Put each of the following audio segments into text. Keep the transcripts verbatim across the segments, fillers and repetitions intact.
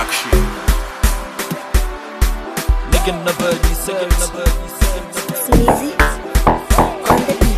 production. Nigga number thirty-six. Sneezy on the beat.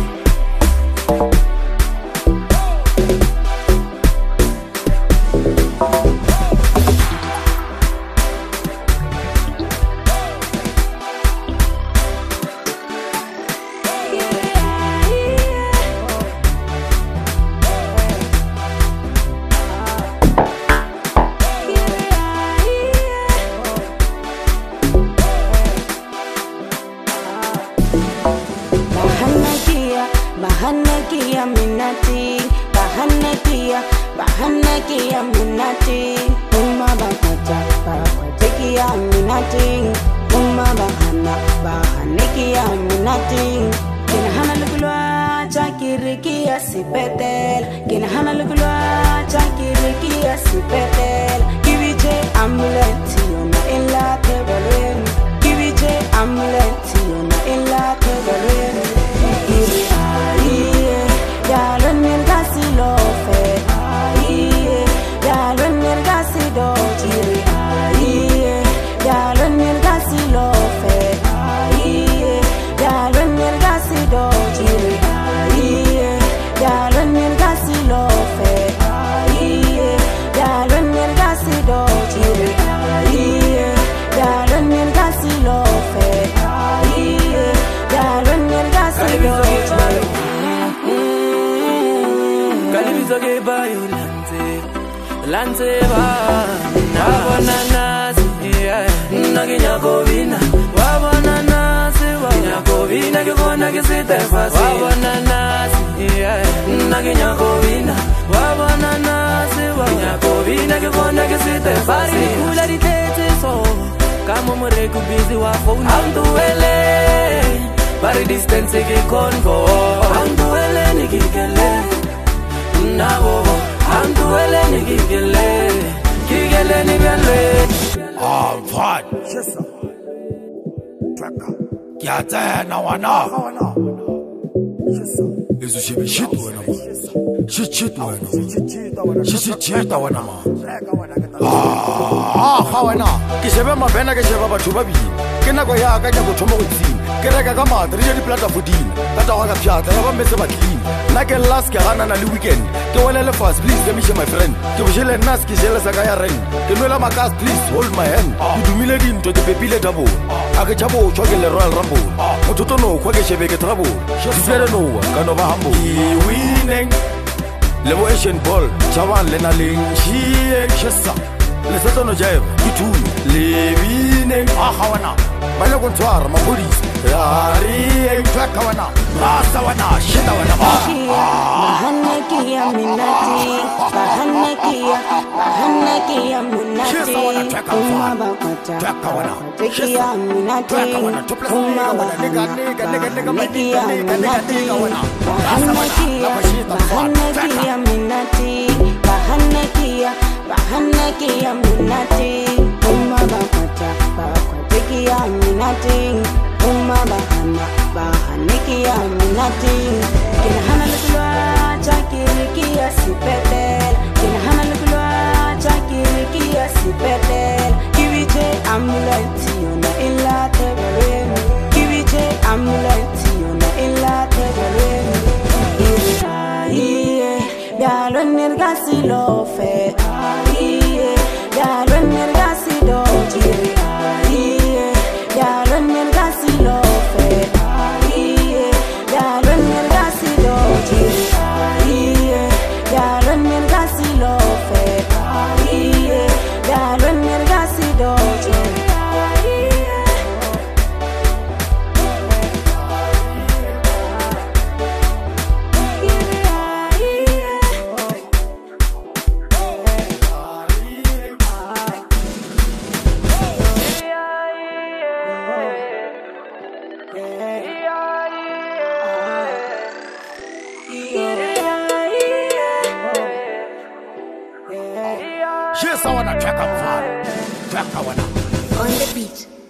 Bahanakia minati, bahanakia, bahanakia minati. Umma bakata, bakatikia minati. Umma bahana, bahanakia minati. Kina hana lukulwa, chakirikia sipetel. Kina hana lukulwa, chakirikia sipetel. Kivije amuleti, yona illa teberin. Kivije amuleti, yona illa teberin. Lance ba na banana yeah naginya kovina wa banana se wa naginya kovina ke kona ke sita fasi wa banana yeah naginya kovina wa banana se wa naginya kovina ke kona ke sita fasi kula di tete so kama more ku busy wa phone anduele bari distance ke convo anduele nikikele nabo anduele nikikele kigele ni bianle Ah, what? Yes, sir. Tracker. Kiata na wana. Yes, sir. Lezu shebe shit wana ma. Shit shit wana. Chichita wana. Shit shit shit wana ma. Tracker wana. Ah, ha wana. Ke shebe mabena ke shebe batho ba bile. Ke nako ya ka ya go thoma go tsina. Ke reka ka matri le di platform dina. Ka ta ga pjata ya ba metse ba clean. Na ke last ke gana na le weekend. Ke wele le fast please let me share my friend. Ke bojele nas ke jele sa ka ya rent. Ke nwela makas please hold my hand. Ke dumile dinto ke pepile double. A ke chabo choke le royal rumble. Motho to no kwa ke shebe ke trouble. Sere no ka no ba humble. Winning. Le bo Asian ball. Chawan le na leng. Shie chesa. Le seto no jive. Itu le winning. Ah hawana. Bana go tswara ma police. Yari track wana. Rasa wana shit wana ba. Bahanakia minati, bahanakia, bahanakia minati. Umma bakata, bakatikia minati. Umma bahana, bahanakia minati. Bahanakia, bahanakia minati. Bahanakia, bahanakia minati. Umma bakata, bakatikia minati. Umma bahana, bahanakia minati. Kina hana lukulwa, chakirikia sipetel. Kina hana lukulwa, chakirikia sipetel. Kivije amuleti, yona illa teberin. Kivije amuleti, yona illa teberin. Iye, yalwen nirgasi lofe. Iye, yalwen nirgasi dojiri. Iye, yalwen nirgasi lofe. Iye, yalwen nirgasi dojiri. Iye, yalwen nirgasi lofe. Iye, yalwen nirgasi dojiri. Yes, I wanna track up far. Track I wanna. On the beat.